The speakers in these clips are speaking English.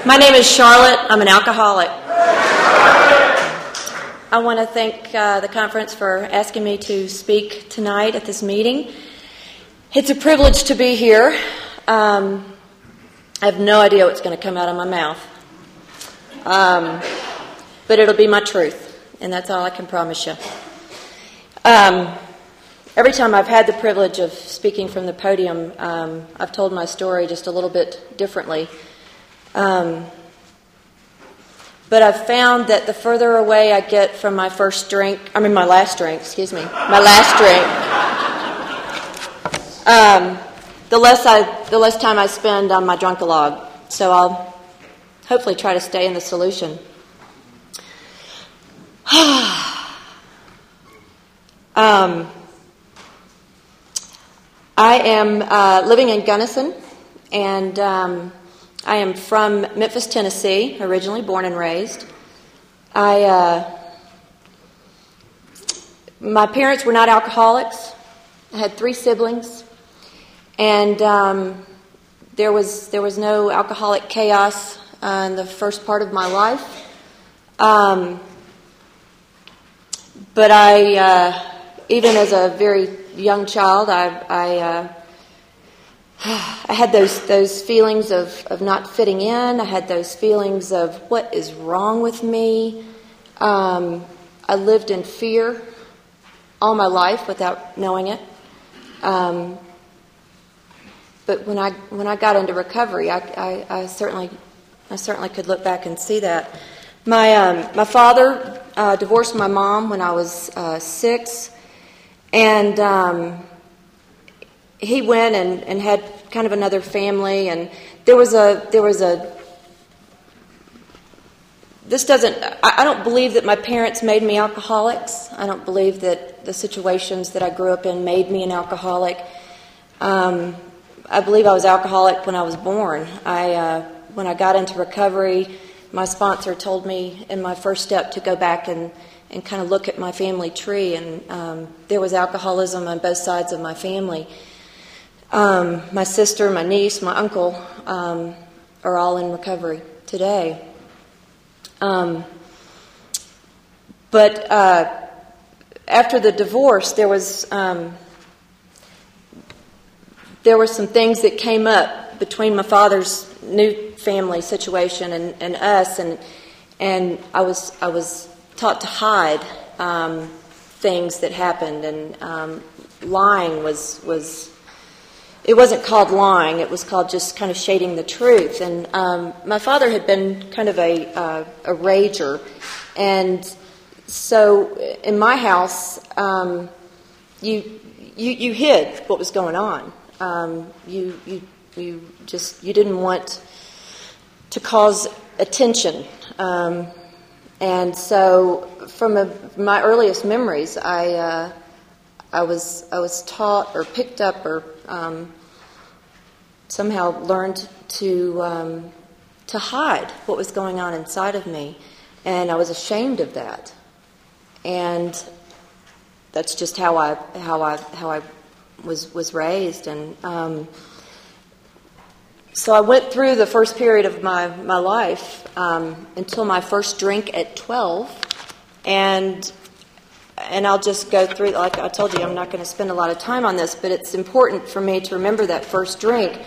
My name is Charlotte. I'm an alcoholic. I want to thank the conference for asking me to speak tonight at this meeting. It's a privilege to be here. I have no idea what's going to come out of my mouth. But it'll be my truth, and that's all I can promise you. Every time I've had the privilege of speaking from the podium, I've told my story just a little bit differently. But I've found that the further away I get from my last drink, the less time I spend on my drunk-a-log. So I'll hopefully try to stay in the solution. I am living in Gunnison, and I am from Memphis, Tennessee, originally born and raised. My parents were not alcoholics. I had 3 siblings, and there was no alcoholic chaos in the first part of my life. But even as a very young child, I had those feelings of not fitting in. I had those feelings of what is wrong with me. I lived in fear all my life without knowing it. But when I got into recovery, I certainly could look back and see that. My father divorced my mom when I was 6, and he went and had kind of another family, and I don't believe that my parents made me alcoholics. I don't believe that the situations that I grew up in made me an alcoholic. I believe I was alcoholic when I was born. When I got into recovery, my sponsor told me in my first step to go back and kind of look at my family tree, and there was alcoholism on both sides of my family. My sister, my niece, my uncle are all in recovery today. But after the divorce, there were some things that came up between my father's new family situation and us, and I was taught to hide things that happened, and lying was. It wasn't called lying, it was called just kind of shading the truth. And my father had been kind of a rager. And so in my house, you hid what was going on. You didn't want to cause attention. And so from my earliest memories, I was taught or picked up or somehow learned to hide what was going on inside of me, and I was ashamed of that. And that's just how I was raised. And so I went through the first period of my life until my first drink at 12, and I'll just go through, like I told you, I'm not going to spend a lot of time on this, but it's important for me to remember that first drink.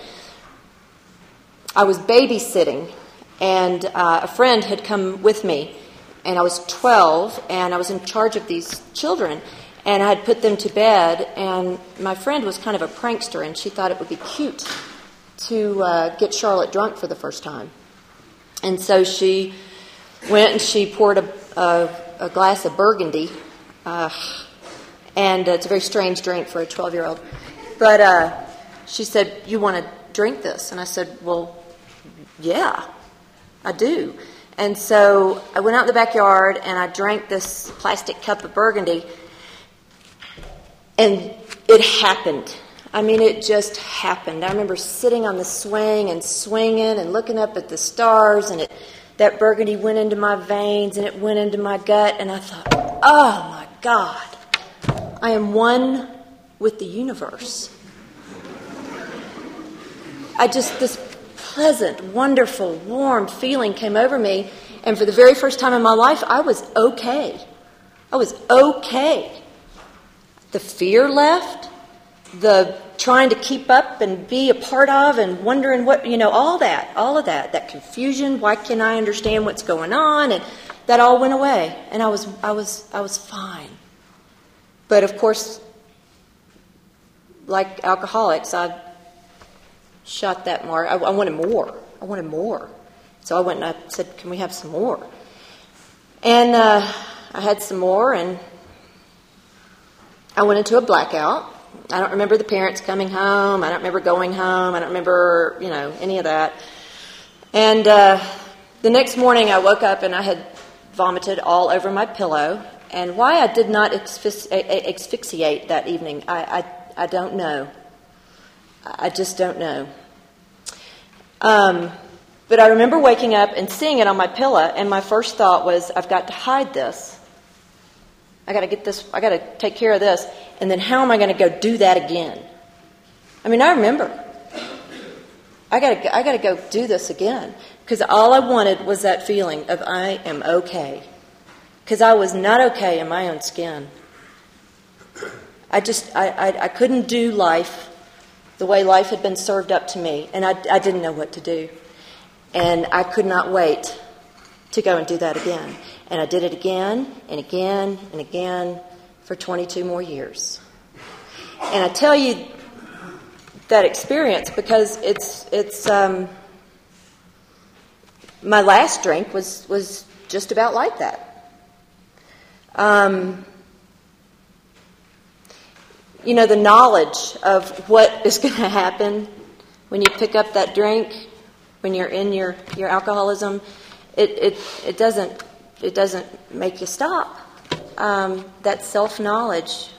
I was babysitting, and a friend had come with me, and I was 12, and I was in charge of these children, and I had put them to bed, and my friend was kind of a prankster, and she thought it would be cute to get Charlotte drunk for the first time. And so she went and she poured a glass of Burgundy. And it's a very strange drink for a 12-year-old. But she said, "You want to drink this?" And I said, "Well, yeah, I do." And so I went out in the backyard and I drank this plastic cup of Burgundy. And it happened. I mean, it just happened. I remember sitting on the swing and swinging and looking up at the stars, and that Burgundy went into my veins and it went into my gut, and I thought, oh my God, I am one with the universe. This pleasant, wonderful, warm feeling came over me. And for the very first time in my life, I was okay. I was okay. The fear left, the trying to keep up and be a part of and wondering what, all of that confusion, why can't I understand what's going on? And that all went away, and I was fine. But of course, like alcoholics, I shot that mark. I wanted more. I wanted more. So I went and I said, "Can we have some more?" And I had some more, and I went into a blackout. I don't remember the parents coming home. I don't remember going home. I don't remember, any of that. And the next morning I woke up and I had vomited all over my pillow. And why I did not asphyxiate that evening, I don't know. I just don't know. But I remember waking up and seeing it on my pillow, and my first thought was, I've got to hide this. I got to get this. I got to take care of this. And then how am I going to go do that again? I mean, I remember. I got to go do this again, because all I wanted was that feeling of I am okay. Because I was not okay in my own skin. I couldn't do life the way life had been served up to me, and I didn't know what to do. And I could not wait to go and do that again. And I did it again and again and again for 22 more years. And I tell you that experience because it's my last drink was just about like that. The knowledge of what is going to happen when you pick up that drink, when you're in your alcoholism, it doesn't make you stop. That self-knowledge.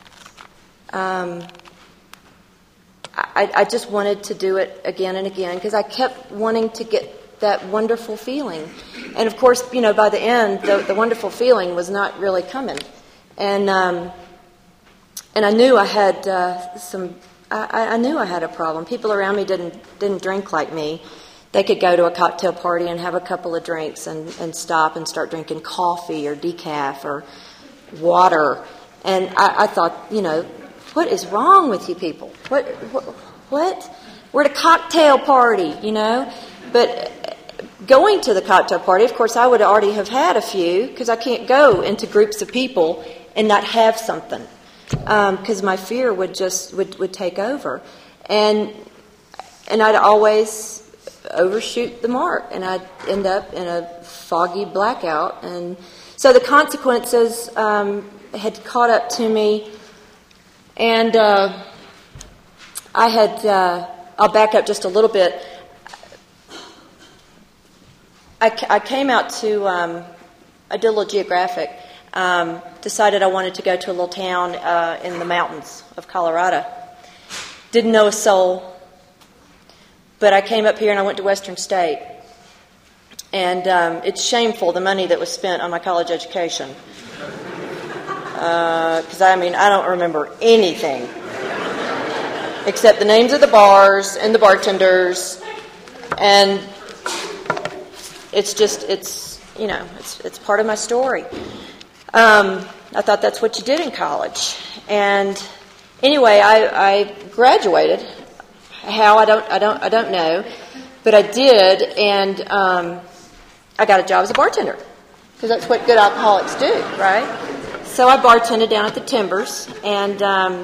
I just wanted to do it again and again because I kept wanting to get that wonderful feeling. And of course, by the end, the wonderful feeling was not really coming. And I knew I had I knew I had a problem. People around me didn't drink like me. They could go to a cocktail party and have a couple of drinks and stop and start drinking coffee or decaf or water. And I thought, what is wrong with you people? What? We're at a cocktail party, But going to the cocktail party, of course, I would already have had a few because I can't go into groups of people and not have something because my fear would take over. And I'd always overshoot the mark, and I'd end up in a foggy blackout. And so the consequences had caught up to me, and I'll back up just a little bit. I came out to, I did a little geographic, decided I wanted to go to a little town in the mountains of Colorado. Didn't know a soul. But I came up here and I went to Western State. And it's shameful, the money that was spent on my college education. Because, I don't remember anything. Except the names of the bars and the bartenders. And it's part of my story. I thought that's what you did in college. And anyway, I graduated. How I don't know, but I did, and I got a job as a bartender because that's what good alcoholics do, right? So I bartended down at the Timbers, and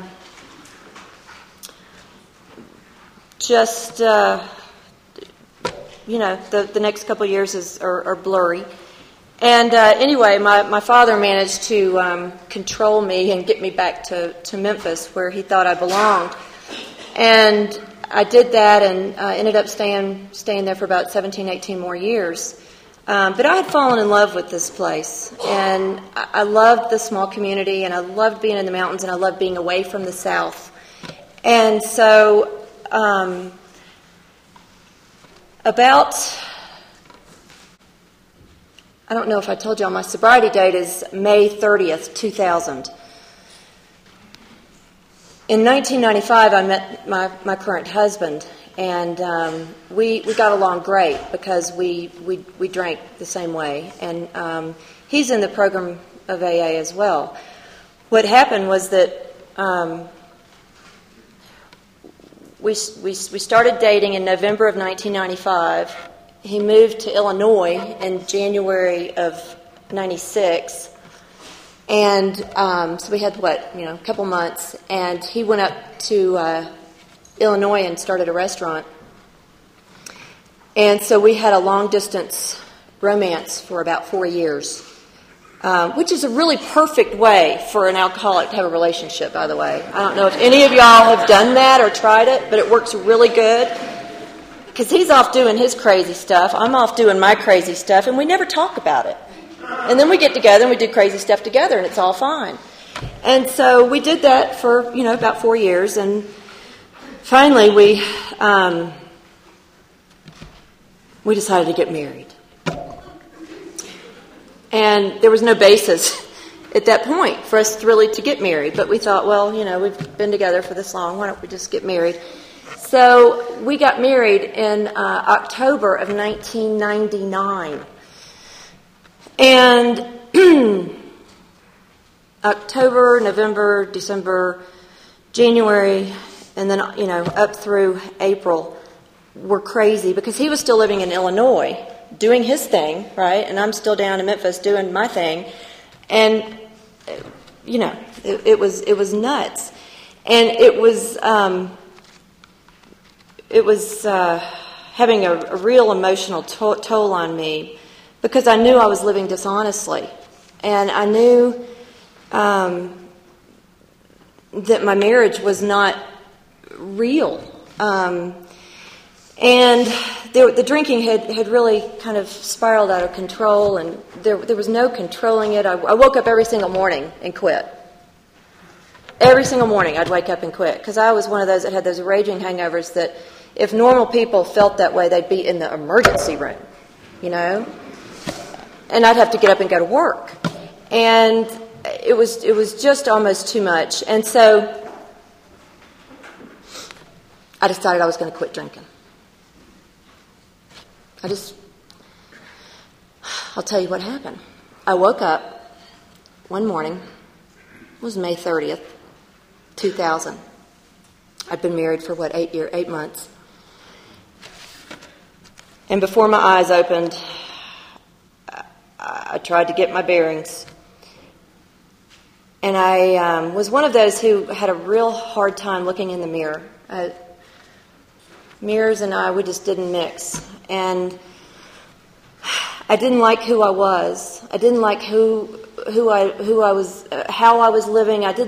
the next couple of years are blurry. And anyway, my father managed to control me and get me back to Memphis where he thought I belonged, and I did that and ended up staying there for about 17, 18 more years. But I had fallen in love with this place, and I loved the small community, and I loved being in the mountains, and I loved being away from the South. And so about, I don't know if I told you, my sobriety date is May 30th, 2000. In 1995, I met my current husband, And we got along great because we drank the same way. And he's in the program of AA as well. What happened was that we started dating in November of 1995. He moved to Illinois in January of 96. And so we had, a couple months. And he went up to Illinois and started a restaurant. And so we had a long-distance romance for about 4 years, which is a really perfect way for an alcoholic to have a relationship, by the way. I don't know if any of y'all have done that or tried it, but it works really good. Because he's off doing his crazy stuff, I'm off doing my crazy stuff, and we never talk about it. And then we get together and we do crazy stuff together, and it's all fine. And so we did that for, about 4 years, and finally we decided to get married. And there was no basis at that point for us really to get married, but we thought, well, we've been together for this long, why don't we just get married? So we got married in October of 1999. And October, November, December, January, and then, up through April were crazy because he was still living in Illinois doing his thing, right? And I'm still down in Memphis doing my thing. And, it was nuts. And it was having a real emotional toll on me because I knew I was living dishonestly. And I knew that my marriage was not real. And the drinking had really kind of spiraled out of control, and there was no controlling it. I woke up every single morning and quit. Every single morning I'd wake up and quit because I was one of those that had those raging hangovers that if normal people felt that way, they'd be in the emergency room, And I'd have to get up and go to work. And it was just almost too much. And so I decided I was going to quit drinking. I'll tell you what happened. I woke up one morning, it was May 30th, 2000. I'd been married for 8 months. And before my eyes opened, I tried to get my bearings. And I was one of those who had a real hard time looking in the mirror. Mirrors and we just didn't mix. And I didn't like who I was. I didn't like who I was, how I was living. I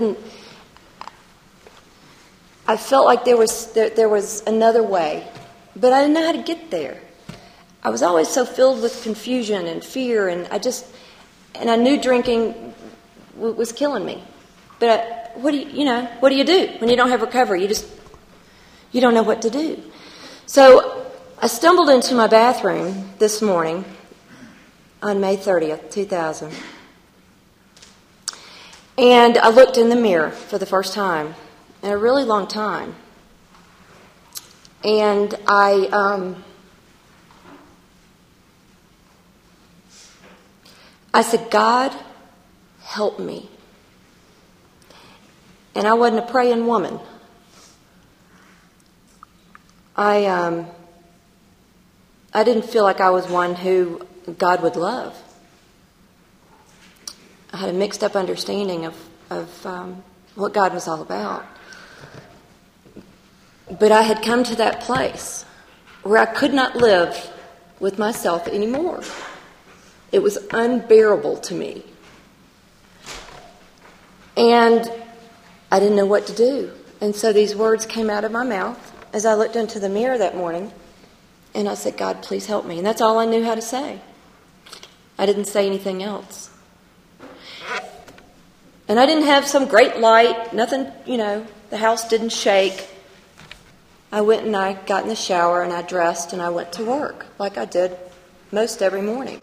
felt like there was another way, but I didn't know how to get there. I was always so filled with confusion and fear, and I knew drinking was killing me. But what do you do when you don't have recovery? You don't know what to do. So I stumbled into my bathroom this morning on May 30th, 2000. And I looked in the mirror for the first time in a really long time. And I said, God, help me. And I wasn't a praying woman. I didn't feel like I was one who God would love. I had a mixed up understanding of what God was all about. But I had come to that place where I could not live with myself anymore. It was unbearable to me. And I didn't know what to do. And so these words came out of my mouth as I looked into the mirror that morning. And I said, God, please help me. And that's all I knew how to say. I didn't say anything else. And I didn't have some great light, nothing, the house didn't shake. I went and I got in the shower and I dressed and I went to work like I did most every morning.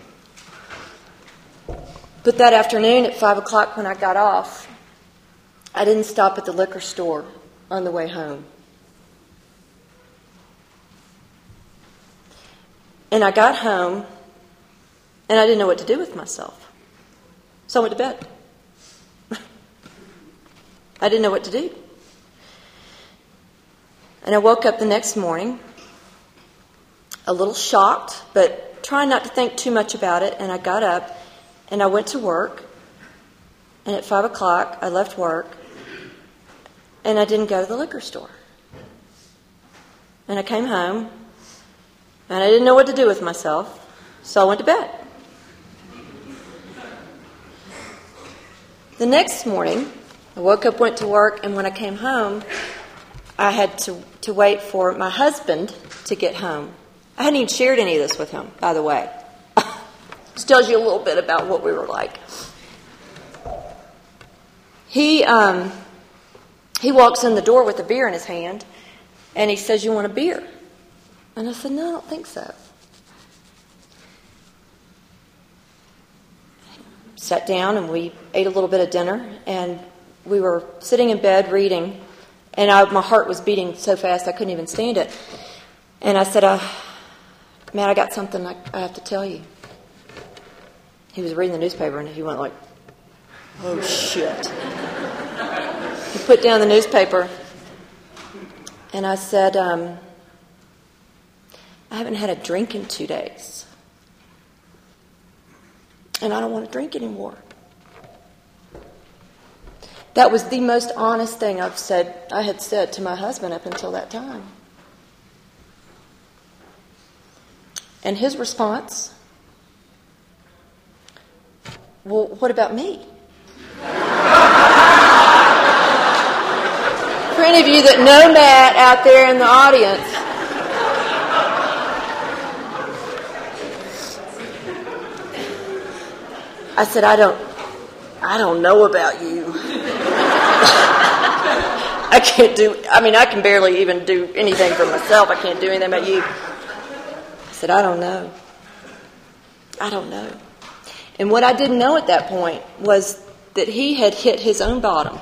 But that afternoon at 5 o'clock when I got off, I didn't stop at the liquor store on the way home. And I got home, and I didn't know what to do with myself. So I went to bed. I didn't know what to do. And I woke up the next morning, a little shocked, but trying not to think too much about it. And I got up, and I went to work. And at 5 o'clock, I left work, and I didn't go to the liquor store. And I came home, and I didn't know what to do with myself, so I went to bed. The next morning, I woke up, went to work, and when I came home, I had to wait for my husband to get home. I hadn't even shared any of this with him, by the way. This tells you a little bit about what we were like. He walks in the door with a beer in his hand, and he says, "You want a beer?" And I said, "No, I don't think so." Sat down, and we ate a little bit of dinner, and we were sitting in bed reading, and my heart was beating so fast I couldn't even stand it. And I said, "Man, I got something I have to tell you." He was reading the newspaper, and he went like, "Oh, shit." He put down the newspaper, and I said, "I haven't had a drink in 2 days, and I don't want to drink anymore." That was the most honest thing I had said to my husband up until that time. And his response, "Well, what about me?" For any of you that know Matt out there in the audience, I said, I don't know about you. I can barely even do anything for myself. I can't do anything about you. I said, I don't know. I don't know. And what I didn't know at that point was that he had hit his own bottom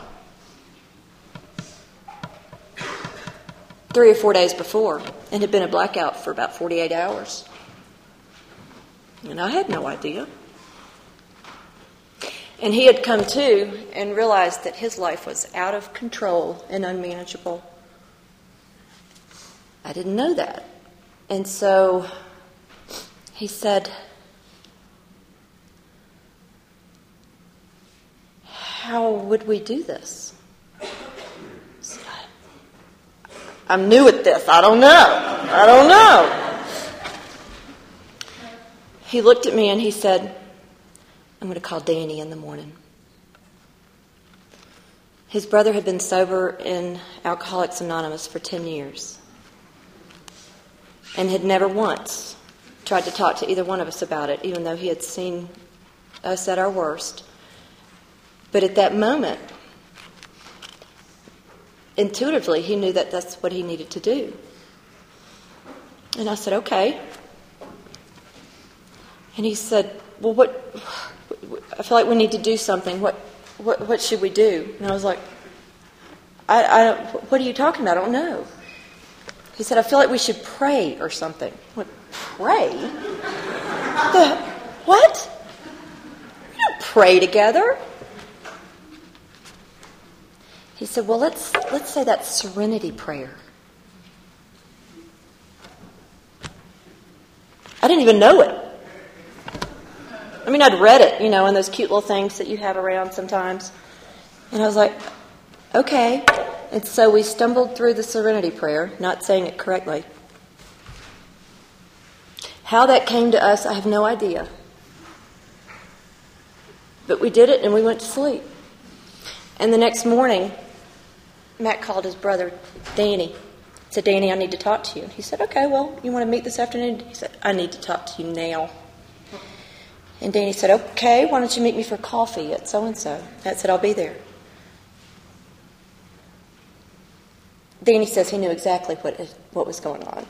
3 or 4 days before and had been a blackout for about 48 hours. And I had no idea. And he had come to and realized that his life was out of control and unmanageable. I didn't know that. And so he said, "How would we do this?" I said, "I'm new at this. I don't know. He looked at me and he said, "I'm going to call Danny in the morning." His brother had been sober in Alcoholics Anonymous for 10 years and had never once tried to talk to either one of us about it, even though he had seen us at our worst. But at that moment, intuitively, he knew that that's what he needed to do. And I said, "Okay." And he said, "Well, I feel like we need to do something. What should we do?" And I was like, I don't, "What are you talking about? I don't know." He said, "I feel like we should pray or something." I went, "Pray? What? We don't pray together." He said, "Well, let's say that serenity prayer." I didn't even know it. I'd read it, in those cute little things that you have around sometimes. And I was like, okay. And so we stumbled through the serenity prayer, not saying it correctly. How that came to us, I have no idea. But we did it and we went to sleep. And the next morning, Matt called his brother, Danny. He said, "Danny, I need to talk to you." He said, "Okay, well, you want to meet this afternoon?" He said, "I need to talk to you now." And Danny said, "Okay, why don't you meet me for coffee at so-and-so?" Matt said, "I'll be there." Danny says he knew exactly what was going on.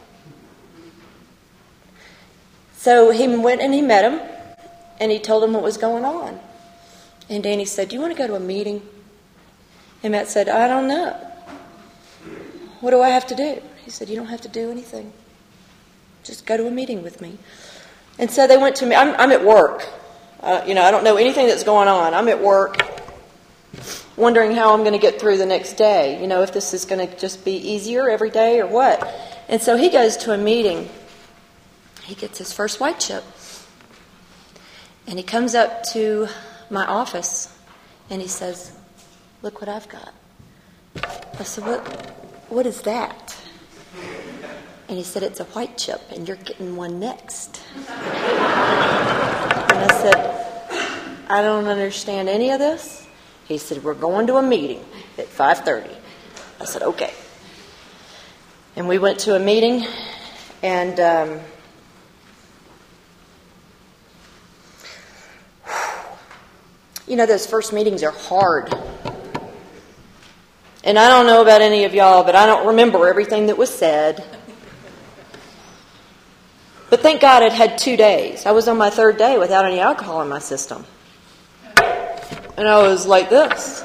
So he went and he met him, and he told him what was going on. And Danny said, "Do you want to go to a meeting?" And Matt said, "I don't know. What do I have to do?" He said, "You don't have to do anything. Just go to a meeting with me. And so they went to me. I'm at work. I don't know anything that's going on. I'm at work wondering how I'm going to get through the next day. If this is going to just be easier every day or what. And so he goes to a meeting. He gets his first white chip. And he comes up to my office and he says, "Look what I've got." I said, What is that?" And he said, "It's a white chip and you're getting one next." And I said, "I don't understand any of this." He said, "We're going to a meeting at 5:30. I said, "Okay." And we went to a meeting, and those first meetings are hard. And I don't know about any of y'all, but I don't remember everything that was said. But thank God it had 2 days. I was on my third day without any alcohol in my system. And I was like this.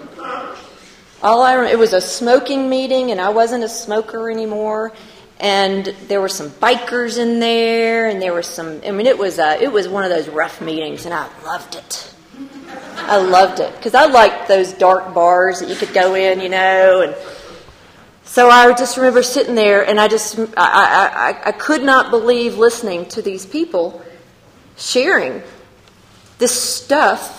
It was a smoking meeting, and I wasn't a smoker anymore. And there were some bikers in there, and there were some. It was one of those rough meetings, and I loved it. I loved it because I liked those dark bars that you could go in, and so I just remember sitting there, and I could not believe listening to these people sharing this stuff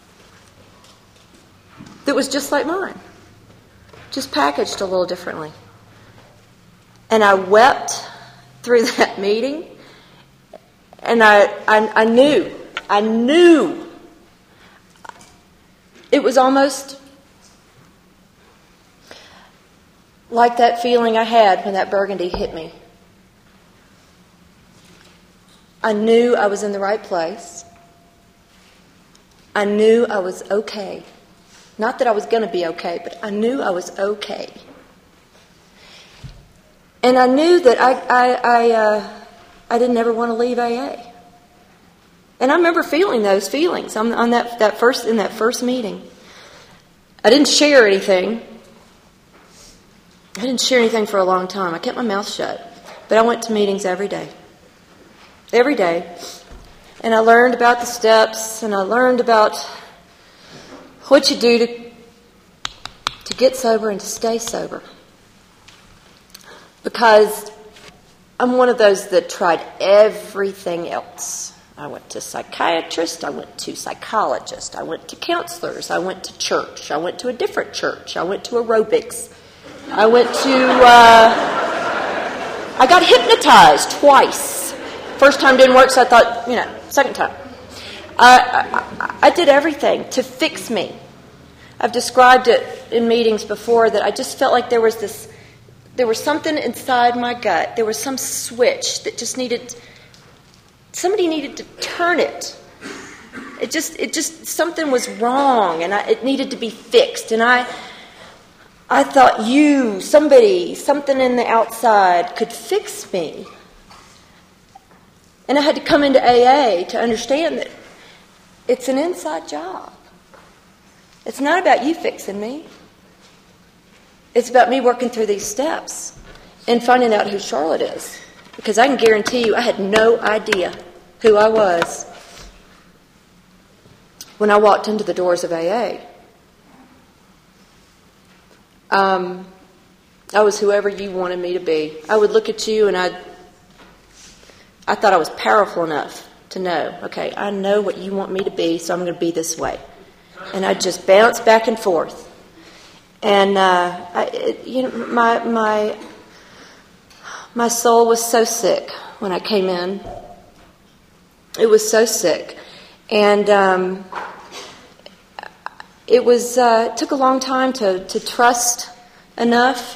that was just like mine, just packaged a little differently. And I wept through that meeting, and I knew it was almost like that feeling I had when that Burgundy hit me. I knew I was in the right place. I knew I was okay. Not that I was going to be okay, but I knew I was okay. And I knew that I didn't ever want to leave AA. And I remember feeling those feelings in that first meeting. I didn't share anything. I didn't share anything for a long time. I kept my mouth shut. But I went to meetings every day. Every day. And I learned about the steps, and I learned about what you do to get sober and to stay sober. Because I'm one of those that tried everything else. I went to psychiatrist, I went to psychologist, I went to counselors, I went to church, I went to a different church, I went to aerobics, I got hypnotized twice. First time didn't work, so I thought, second time. I did everything to fix me. I've described it in meetings before that I just felt like there was something inside my gut. There was some switch that somebody needed to turn it. It just something was wrong, and it needed to be fixed. And I thought something in the outside could fix me. And I had to come into AA to understand that it's an inside job. It's not about you fixing me. It's about me working through these steps and finding out who Charlotte is. Because I can guarantee you I had no idea who I was when I walked into the doors of AA. I was whoever you wanted me to be. I would look at you and I thought I was powerful enough to know, okay, I know what you want me to be, so I'm going to be this way. And I'd just bounce back and forth. And my soul was so sick when I came in. It was so sick, and it took a long time to trust enough.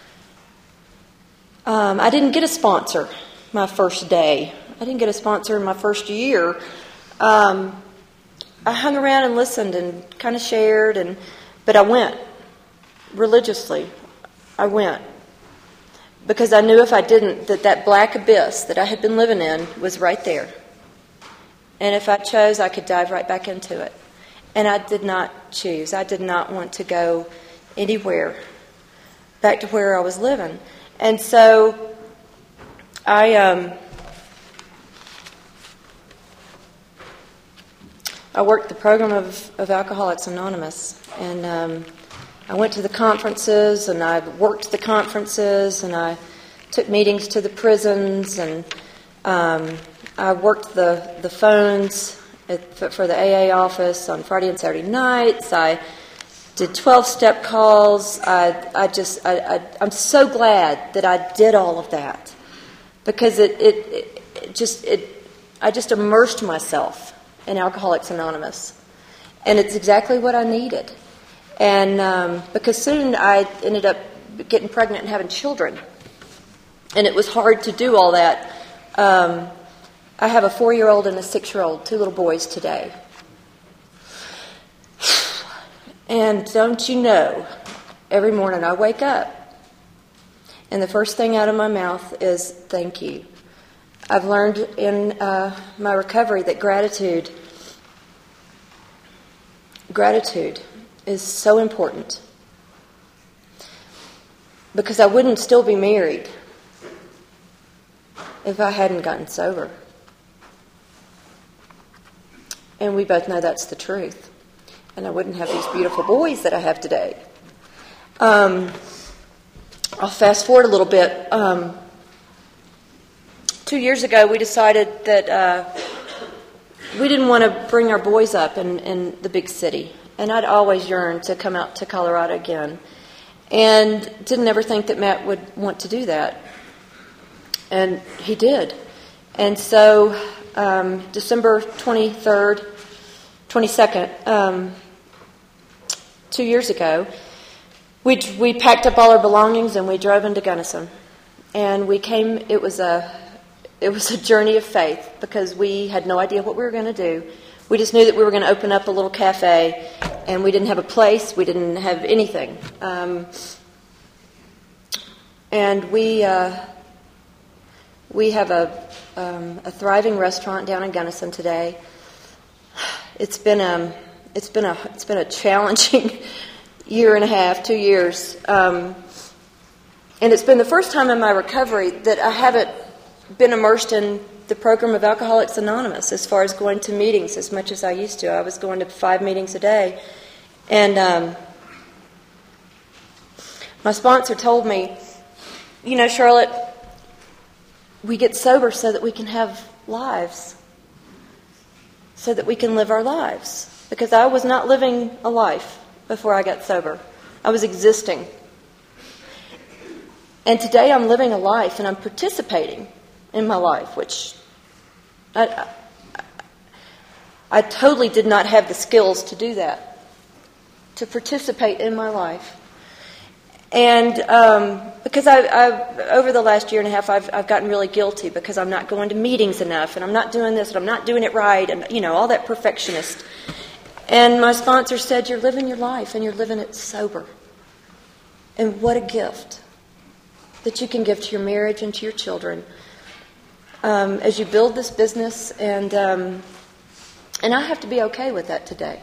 I didn't get a sponsor my first day. I didn't get a sponsor in my first year. I hung around and listened and kind of shared, but I went religiously. I went because I knew if I didn't, that black abyss that I had been living in was right there. And if I chose, I could dive right back into it. And I did not choose. I did not want to go anywhere back to where I was living. And so I worked the program of Alcoholics Anonymous, and I went to the conferences, and I worked the conferences, and I took meetings to the prisons, and I worked the phones for the AA office on Friday and Saturday nights. I did 12-step calls. I'm so glad that I did all of that, because I just immersed myself in Alcoholics Anonymous, and it's exactly what I needed. And because soon I ended up getting pregnant and having children, and it was hard to do all that. I have a 4-year-old and a 6-year-old, 2 little boys today. And don't you know, every morning I wake up, and the first thing out of my mouth is thank you. I've learned in my recovery that gratitude is so important, because I wouldn't still be married if I hadn't gotten sober. And we both know that's the truth. And I wouldn't have these beautiful boys that I have today. I'll fast forward a little bit. 2 years ago, we decided that we didn't want to bring our boys up in the big city. And I'd always yearned to come out to Colorado again. And didn't ever think that Matt would want to do that. And he did. And so December 22nd, 2 years ago, we packed up all our belongings and we drove into Gunnison. And we came, it was a journey of faith, because we had no idea what we were going to do. We just knew that we were going to open up a little cafe, and we didn't have a place, we didn't have anything. And we have a thriving restaurant down in Gunnison today. It's been a challenging year and a half, 2 years, and it's been the first time in my recovery that I haven't been immersed in the program of Alcoholics Anonymous as far as going to meetings as much as I used to. I was going to 5 meetings a day, and my sponsor told me, you know, Charlotte, we get sober so that we can have lives, so that we can live our lives. Because I was not living a life before I got sober. I was existing. And today I'm living a life, and I'm participating in my life, which I totally did not have the skills to do that, to participate in my life. And because over the last year and a half, I've gotten really guilty because I'm not going to meetings enough, and I'm not doing this, and I'm not doing it right, and, you know, all that perfectionist. And my sponsor said, you're living your life, and you're living it sober. And what a gift that you can give to your marriage and to your children as you build this business. And I have to be okay with that today.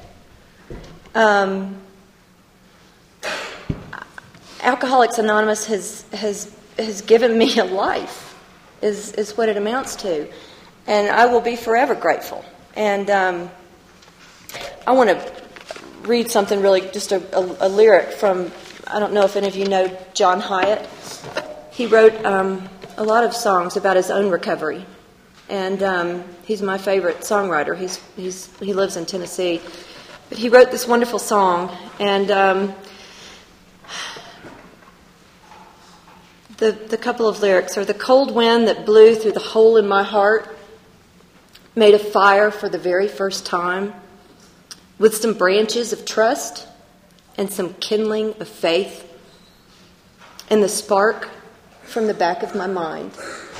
Alcoholics Anonymous has given me a life, is what it amounts to. And I will be forever grateful. And I want to read something really, just a lyric from, I don't know if any of you know John Hyatt. He wrote a lot of songs about his own recovery. And he's my favorite songwriter. He lives in Tennessee. But he wrote this wonderful song, and the couple of lyrics are: the cold wind that blew through the hole in my heart made a fire for the very first time, with some branches of trust and some kindling of faith, and the spark from the back of my mind.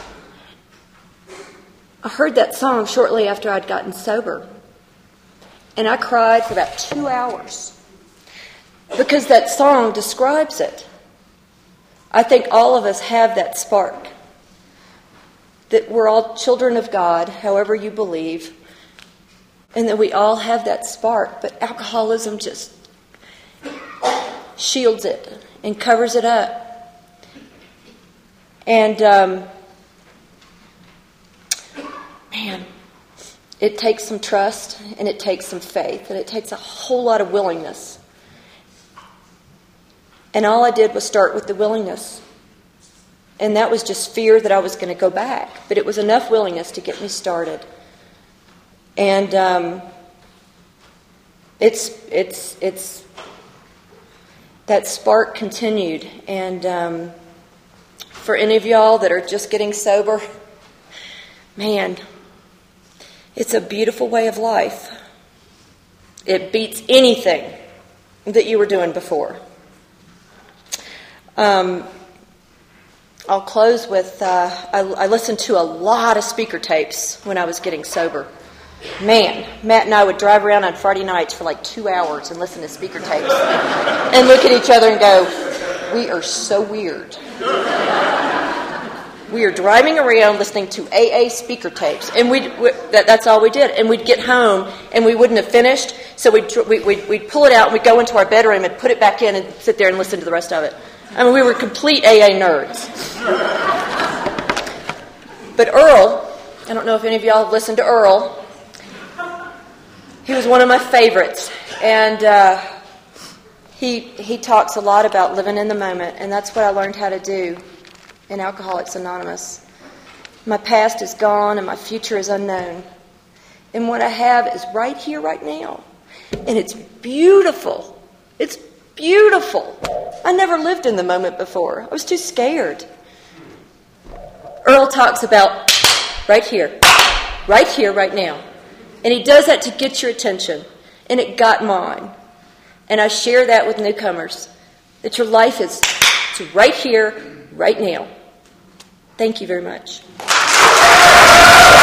I heard that song shortly after I'd gotten sober, and I cried for about 2 hours because that song describes it. I think all of us have that spark, that we're all children of God, however you believe, and that we all have that spark, but alcoholism just shields it and covers it up. And It takes some trust, and it takes some faith, and it takes a whole lot of willingness. And all I did was start with the willingness. And that was just fear that I was going to go back. But it was enough willingness to get me started. And it's that spark continued. And for any of y'all that are just getting sober, man, it's a beautiful way of life. It beats anything that you were doing before. I'll close with, I listened to a lot of speaker tapes when I was getting sober. Man, Matt and I would drive around on Friday nights for like 2 hours and listen to speaker tapes and look at each other and go, we are so weird. We are driving around listening to AA speaker tapes, and that's all we did. And we'd get home, and we wouldn't have finished, so we'd pull it out, and we'd go into our bedroom and put it back in and sit there and listen to the rest of it. I mean, we were complete AA nerds. But Earl, I don't know if any of y'all have listened to Earl. He was one of my favorites, and he talks a lot about living in the moment, and that's what I learned how to do in Alcoholics Anonymous. My past is gone, and my future is unknown. And what I have is right here, right now. And it's beautiful. It's beautiful. I never lived in the moment before. I was too scared. Earl talks about right here, right now. And he does that to get your attention. And it got mine. And I share that with newcomers, that your life is right here, right now. Thank you very much.